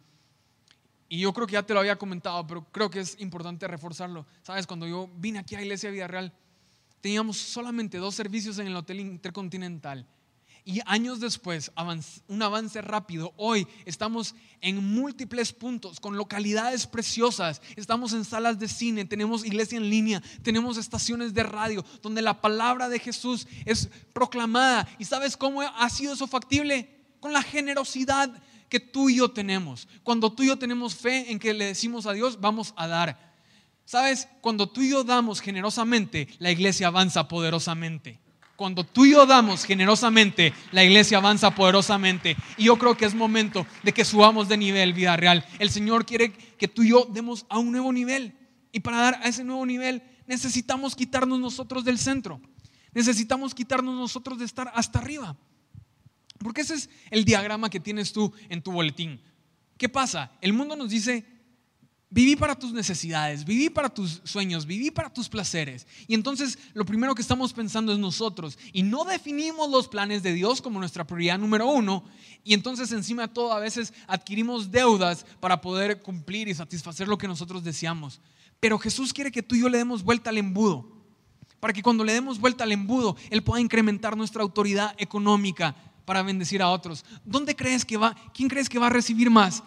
Y yo creo que ya te lo había comentado, pero creo que es importante reforzarlo. Sabes, cuando yo vine aquí a Iglesia Vida Real, teníamos solamente dos servicios en el Hotel Intercontinental. Y años después, un avance rápido. Hoy estamos en múltiples puntos, con localidades preciosas. Estamos en salas de cine, tenemos iglesia en línea, tenemos estaciones de radio donde la palabra de Jesús es proclamada. ¿Y sabes cómo ha sido eso factible? Con la generosidad que tú y yo tenemos. Cuando tú y yo tenemos fe en que le decimos a Dios, vamos a dar. ¿Sabes? Cuando tú y yo damos generosamente, la iglesia avanza poderosamente. Cuando tú y yo damos generosamente, la iglesia avanza poderosamente. Y yo creo que es momento de que subamos de nivel, Vida Real. El Señor quiere que tú y yo demos a un nuevo nivel. Y para dar a ese nuevo nivel necesitamos quitarnos nosotros del centro. Necesitamos quitarnos nosotros de estar hasta arriba. Porque ese es el diagrama que tienes tú en tu boletín. ¿Qué pasa? El mundo nos dice: viví para tus necesidades, viví para tus sueños, viví para tus placeres. Y entonces lo primero que estamos pensando es nosotros. Y no definimos los planes de Dios como nuestra prioridad número uno. Y entonces encima de todo a veces adquirimos deudas para poder cumplir y satisfacer lo que nosotros deseamos. Pero Jesús quiere que tú y yo le demos vuelta al embudo. Para que cuando le demos vuelta al embudo, Él pueda incrementar nuestra autoridad económica para bendecir a otros. ¿Dónde crees que va? ¿Quién crees que va a recibir más?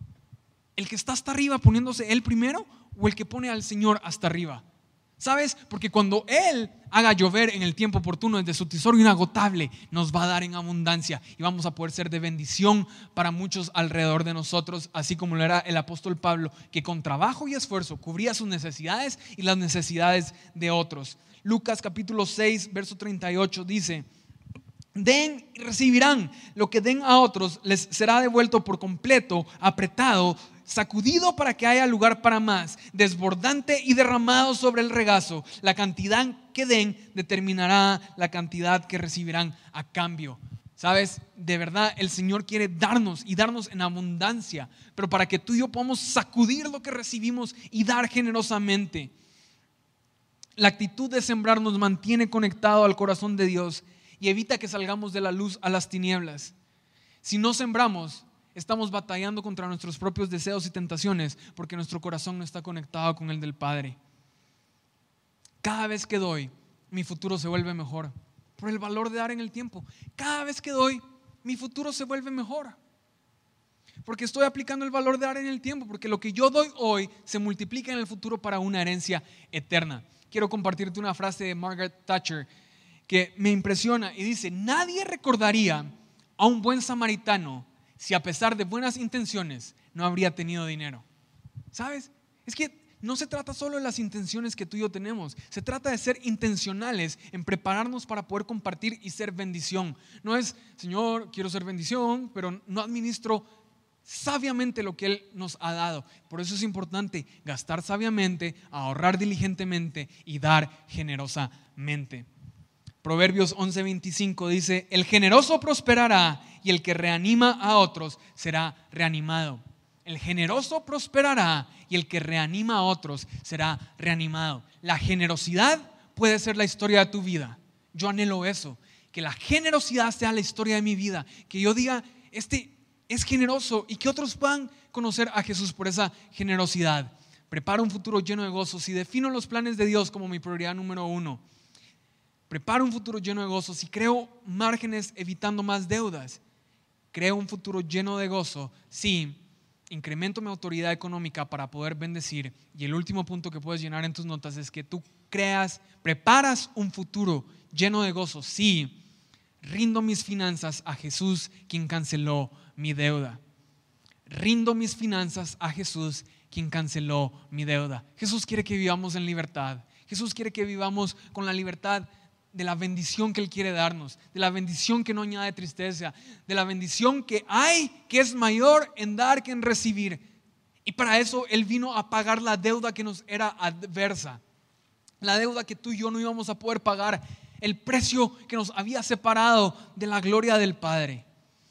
¿El que está hasta arriba poniéndose él primero o el que pone al Señor hasta arriba? ¿Sabes? Porque cuando Él haga llover en el tiempo oportuno desde su tesoro inagotable, nos va a dar en abundancia y vamos a poder ser de bendición para muchos alrededor de nosotros, así como lo era el apóstol Pablo, que con trabajo y esfuerzo cubría sus necesidades y las necesidades de otros. Lucas capítulo seis, verso treinta y ocho dice: den y recibirán, lo que den a otros les será devuelto por completo, apretado, sacudido para que haya lugar para más, desbordante y derramado sobre el regazo. La cantidad que den determinará la cantidad que recibirán a cambio. ¿Sabes? De verdad el Señor quiere darnos y darnos en abundancia, pero para que tú y yo podamos sacudir lo que recibimos y dar generosamente. La actitud de sembrar nos mantiene conectado al corazón de Dios y evita que salgamos de la luz a las tinieblas. Si no sembramos, estamos batallando contra nuestros propios deseos y tentaciones porque nuestro corazón no está conectado con el del Padre. Cada vez que doy, mi futuro se vuelve mejor por el valor de dar en el tiempo. Cada vez que doy, mi futuro se vuelve mejor porque estoy aplicando el valor de dar en el tiempo, porque lo que yo doy hoy se multiplica en el futuro para una herencia eterna. Quiero compartirte una frase de Margaret Thatcher que me impresiona y dice: nadie recordaría a un buen samaritano si a pesar de buenas intenciones no habría tenido dinero. ¿Sabes? Es que no se trata solo de las intenciones que tú y yo tenemos. Se trata de ser intencionales en prepararnos para poder compartir y ser bendición. No es: Señor, quiero ser bendición, pero no administro sabiamente lo que Él nos ha dado. Por eso es importante gastar sabiamente, ahorrar diligentemente y dar generosamente. Proverbios once veinticinco dice: el generoso prosperará y el que reanima a otros será reanimado. El generoso prosperará y el que reanima a otros será reanimado. La generosidad puede ser la historia de tu vida. Yo anhelo eso, que la generosidad sea la historia de mi vida, que yo diga, este es generoso, y que otros puedan conocer a Jesús por esa generosidad. Preparo un futuro lleno de gozo. Si defino los planes de Dios como mi prioridad número uno, preparo un futuro lleno de gozo. Si creo márgenes evitando más deudas, creo un futuro lleno de gozo. Si incremento mi autoridad económica para poder bendecir. Y el último punto que puedes llenar en tus notas es que tú creas, preparas un futuro lleno de gozo. Si rindo mis finanzas a Jesús, quien canceló mi deuda. Rindo mis finanzas a Jesús, quien canceló mi deuda. Jesús quiere que vivamos en libertad. Jesús quiere que vivamos con la libertad de la bendición que Él quiere darnos, de la bendición que no añade tristeza, de la bendición que hay, que es mayor en dar que en recibir. Y para eso Él vino a pagar la deuda que nos era adversa, la deuda que tú y yo no íbamos a poder pagar, el precio que nos había separado de la gloria del Padre.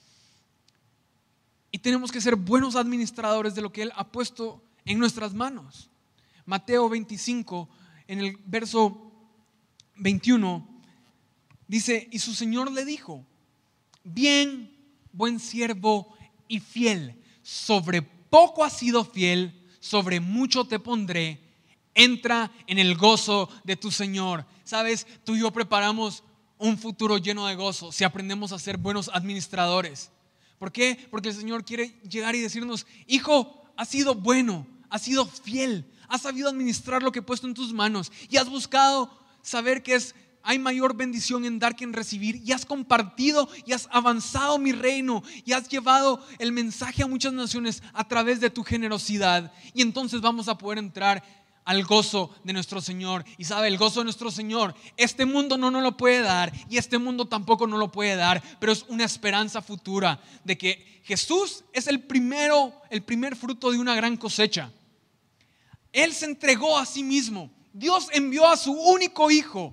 Y tenemos que ser buenos administradores de lo que Él ha puesto en nuestras manos. Mateo veinticinco, en el verso veintiuno, dice: y su Señor le dijo: bien, buen siervo y fiel, sobre poco has sido fiel, sobre mucho te pondré, entra en el gozo de tu Señor. Sabes, tú y yo preparamos un futuro lleno de gozo si aprendemos a ser buenos administradores. ¿Por qué? Porque el Señor quiere llegar y decirnos: hijo, has sido bueno, has sido fiel, has sabido administrar lo que he puesto en tus manos y has buscado saber que es, hay mayor bendición en dar que en recibir, y has compartido y has avanzado mi reino y has llevado el mensaje a muchas naciones a través de tu generosidad. Y entonces vamos a poder entrar al gozo de nuestro Señor. Y sabe, el gozo de nuestro Señor, este mundo no nos lo puede dar y este mundo tampoco nos lo puede dar, pero es una esperanza futura de que Jesús es el primero, el primer fruto de una gran cosecha. Él se entregó a sí mismo. Dios envió a su único hijo,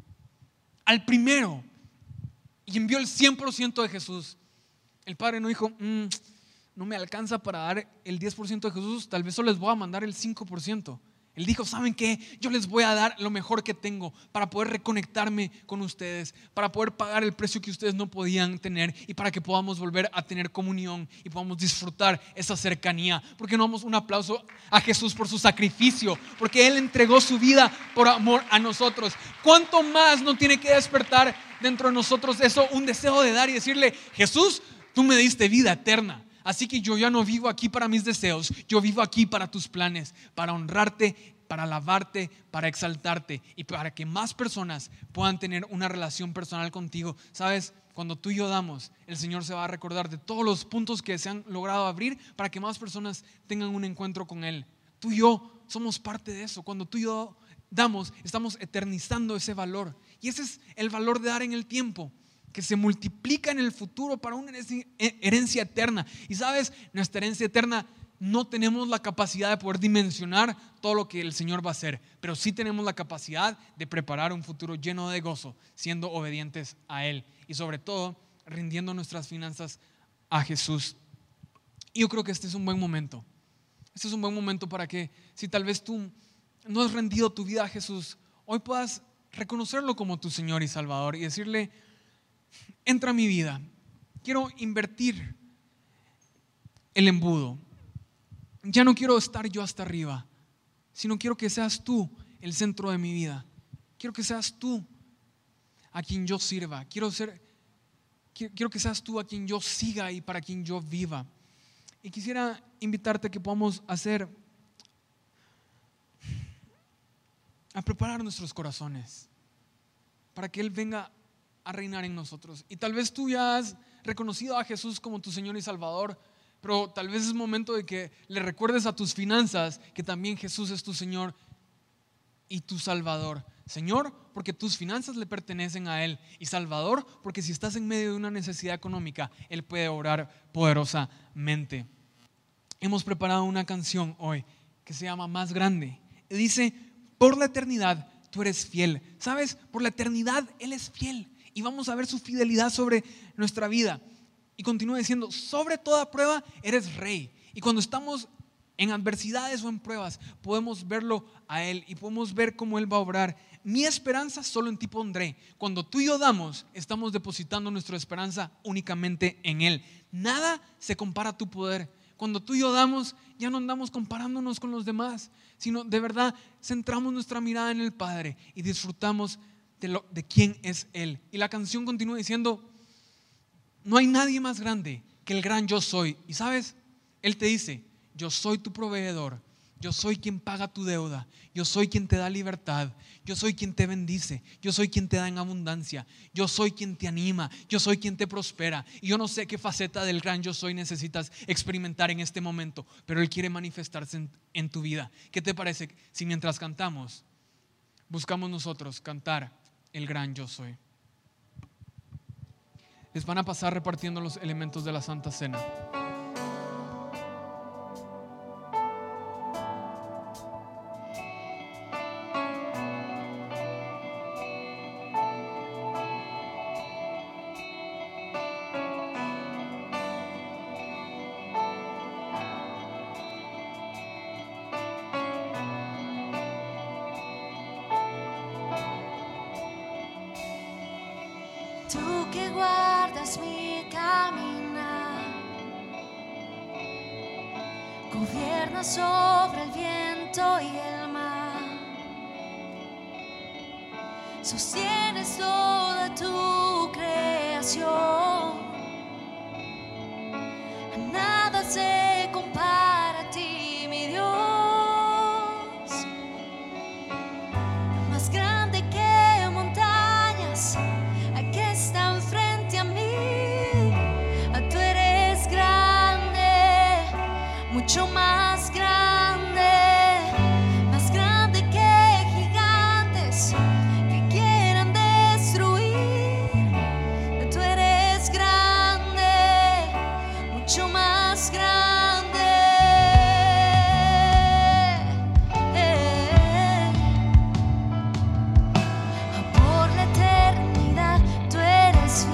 al primero, y envió el cien por ciento de Jesús. El Padre no dijo: mmm, no me alcanza para dar el diez por ciento de Jesús, tal vez solo les voy a mandar el cinco por ciento. Él dijo: ¿saben qué? Yo les voy a dar lo mejor que tengo para poder reconectarme con ustedes, para poder pagar el precio que ustedes no podían tener y para que podamos volver a tener comunión y podamos disfrutar esa cercanía. ¿Por qué no damos un aplauso a Jesús por su sacrificio? Porque Él entregó su vida por amor a nosotros. ¿Cuánto más no tiene que despertar dentro de nosotros eso, un deseo de dar y decirle: Jesús, tú me diste vida eterna? Así que yo ya no vivo aquí para mis deseos, yo vivo aquí para tus planes, para honrarte, para alabarte, para exaltarte y para que más personas puedan tener una relación personal contigo. Sabes, cuando tú y yo damos, el Señor se va a recordar de todos los puntos que se han logrado abrir para que más personas tengan un encuentro con Él. Tú y yo somos parte de eso. Cuando tú y yo damos, estamos eternizando ese valor. Y ese es el valor de dar en el tiempo, que se multiplica en el futuro para una herencia eterna. Y sabes, nuestra herencia eterna, no tenemos la capacidad de poder dimensionar todo lo que el Señor va a hacer, pero sí tenemos la capacidad de preparar un futuro lleno de gozo, siendo obedientes a Él y sobre todo rindiendo nuestras finanzas a Jesús. Y yo creo que este es un buen momento. Este es un buen momento para que, si tal vez tú no has rendido tu vida a Jesús, hoy puedas reconocerlo como tu Señor y Salvador y decirle: entra a mi vida, quiero invertir el embudo. Ya no quiero estar yo hasta arriba, sino quiero que seas tú el centro de mi vida. Quiero que seas tú a quien yo sirva. Quiero ser, quiero que seas tú a quien yo siga y para quien yo viva. Y quisiera invitarte a que podamos hacer, a preparar nuestros corazones para que Él venga a reinar en nosotros. Y tal vez tú ya has reconocido a Jesús como tu Señor y Salvador, pero tal vez es momento de que le recuerdes a tus finanzas que también Jesús es tu Señor y tu Salvador. Señor, porque tus finanzas le pertenecen a Él, y Salvador, porque si estás en medio de una necesidad económica, Él puede obrar poderosamente. hemos preparado una canción hoy que se llama Más Grande. Y dice: por la eternidad tú eres fiel. ¿Sabes? Por la eternidad Él es fiel. Y vamos a ver su fidelidad sobre nuestra vida. Y continúa diciendo: sobre toda prueba eres rey. Y cuando estamos en adversidades o en pruebas, podemos verlo a Él y podemos ver cómo Él va a obrar. Mi esperanza solo en ti pondré. Cuando tú y yo damos, estamos depositando nuestra esperanza únicamente en Él. Nada se compara a tu poder. Cuando tú y yo damos, ya no andamos comparándonos con los demás, sino de verdad centramos nuestra mirada en el Padre y disfrutamos de, lo, de quién es Él. Y la canción continúa diciendo: no hay nadie más grande que el gran yo soy. Y sabes, Él te dice: yo soy tu proveedor, yo soy quien paga tu deuda, yo soy quien te da libertad, yo soy quien te bendice, yo soy quien te da en abundancia, yo soy quien te anima, yo soy quien te prospera. Y yo no sé qué faceta del gran yo soy necesitas experimentar en este momento, pero Él quiere manifestarse en, en tu vida. ¿Qué te parece si mientras cantamos buscamos nosotros cantar el gran yo soy? Les van a pasar repartiendo los elementos de la Santa Cena. Tú que guardas mi caminar, gobiernas sobre el viento y el mar, sostienes toda tu creación, nada se compara a ti, mi Dios, más grande que montañas que están frente a mí. Tú eres grande, mucho más grande, más grande que gigantes que quieran destruir. Tú eres grande, mucho más grande. Eh, por la eternidad tú eres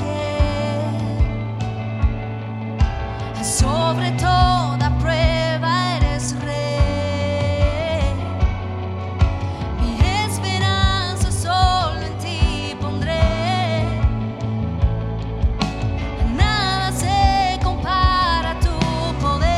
fiel, sobre toda prueba eres rey. Mi esperanza solo en ti pondré, nada se compara a tu poder.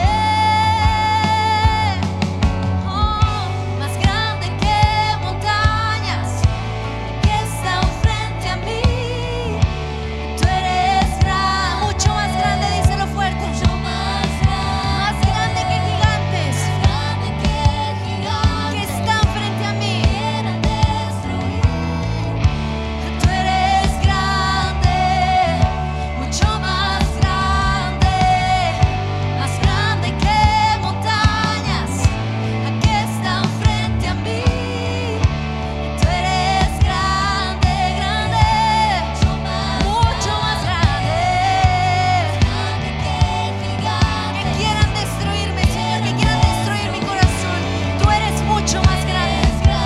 Oh, más grande que montañas que están frente a mí. Tú eres grande, mucho más grande, díselo fuerte. Mucho más grande, más grande que gigantes, grande que gigantes que están frente a mí. Quieran destruir. Tú eres grande, mucho más grande, más grande que montañas que están frente a mí. Tú eres grande, grande, mucho más grande, grande que gigantes que quieran destruirme, Señor, que quieran destruir mi corazón. Tú eres mucho más grande,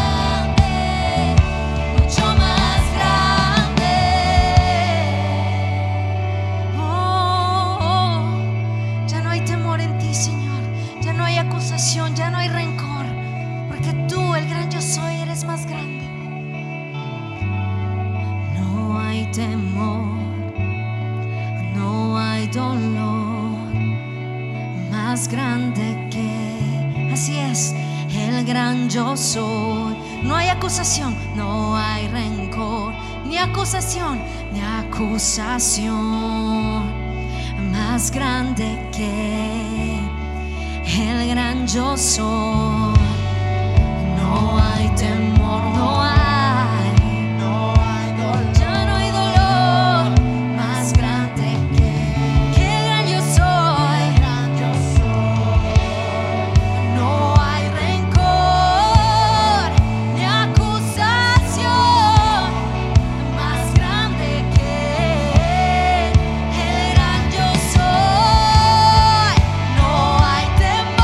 mucho más grande. Oh, oh, ya no hay temor en ti, Señor, ya no hay acusación, ya no hay rencor, porque tú, el gran yo soy, eres más grande. No hay temor, no hay dolor más grande que, así es, el gran yo soy. No hay acusación, no hay rencor, ni acusación, ni acusación más grande que el gran yo soy. No hay temor, no hay, no hay dolor, ya no hay dolor más grande que, que el gran yo soy, gran yo soy. No hay rencor ni acusación más grande que el gran yo soy. No hay temor.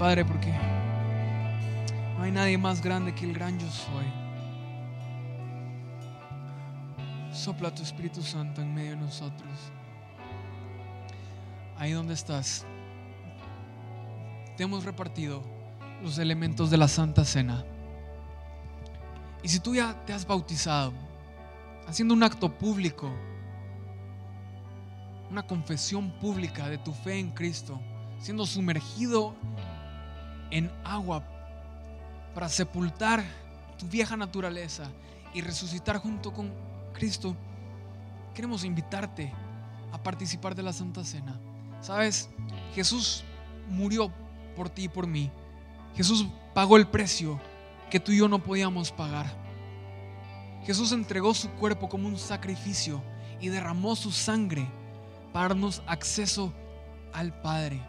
Padre, porque no hay nadie más grande que el gran yo soy. Sopla tu Espíritu Santo en medio de nosotros. Ahí donde estás, te hemos repartido los elementos de la Santa Cena. Y si tú ya te has bautizado, haciendo un acto público, una confesión pública de tu fe en Cristo, siendo sumergido en agua para sepultar tu vieja naturaleza y resucitar junto con Cristo, queremos invitarte a participar de la Santa Cena. Sabes, Jesús murió por ti y por mí. Jesús pagó el precio que tú y yo no podíamos pagar. Jesús entregó su cuerpo como un sacrificio y derramó su sangre para darnos acceso al Padre.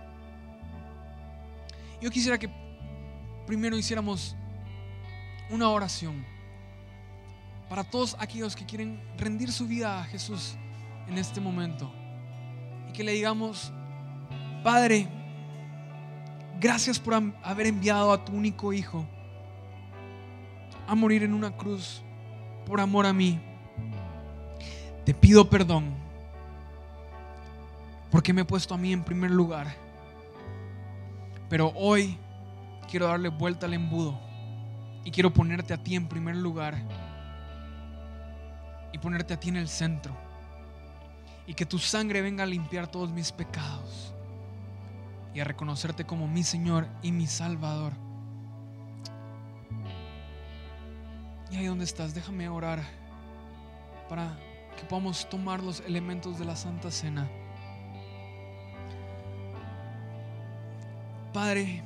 Yo quisiera que primero hiciéramos una oración para todos aquellos que quieren rendir su vida a Jesús en este momento, y que le digamos: Padre, gracias por haber enviado a tu único Hijo a morir en una cruz por amor a mí. Te pido perdón porque me he puesto a mí en primer lugar, pero hoy quiero darle vuelta al embudo y quiero ponerte a ti en primer lugar y ponerte a ti en el centro, y que tu sangre venga a limpiar todos mis pecados y a reconocerte como mi Señor y mi Salvador. Y ahí donde estás, déjame orar para que podamos tomar los elementos de la Santa Cena. Padre,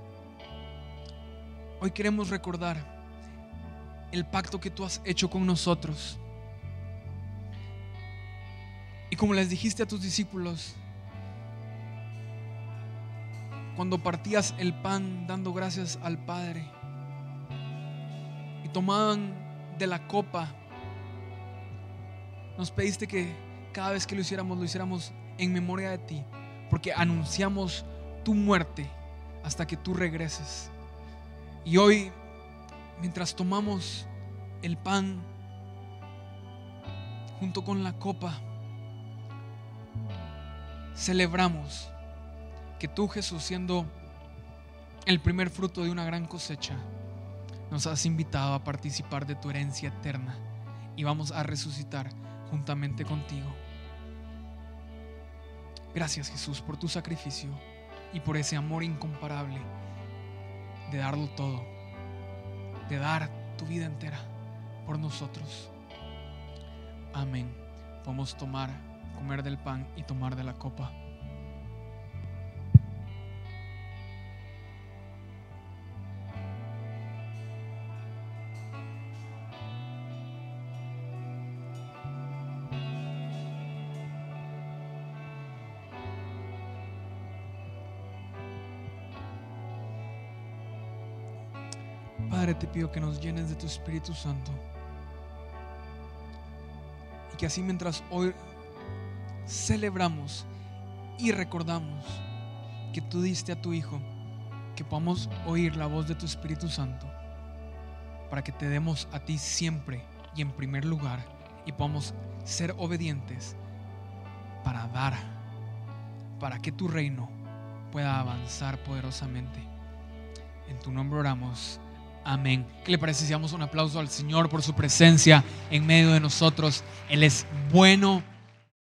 hoy queremos recordar el pacto que tú has hecho con nosotros. Y como les dijiste a tus discípulos, cuando partías el pan dando gracias al Padre y tomaban de la copa, nos pediste que cada vez que lo hiciéramos, lo hiciéramos en memoria de ti, porque anunciamos tu muerte hasta que tú regreses. Y hoy, mientras tomamos el pan junto con la copa, celebramos que tú, Jesús, siendo el primer fruto de una gran cosecha, nos has invitado a participar de tu herencia eterna y vamos a resucitar juntamente contigo. Gracias, Jesús, por tu sacrificio y por ese amor incomparable de darlo todo, de dar tu vida entera por nosotros. Amén. Podemos tomar, comer del pan y tomar de la copa. Padre, te pido que nos llenes de tu Espíritu Santo y que así, mientras hoy celebramos y recordamos que tú diste a tu Hijo, que podamos oír la voz de tu Espíritu Santo para que te demos a ti siempre y en primer lugar, y podamos ser obedientes para dar, para que tu reino pueda avanzar poderosamente. En tu nombre oramos. Amén. ¿Qué le parece si damos un aplauso al Señor por su presencia en medio de nosotros? Él es bueno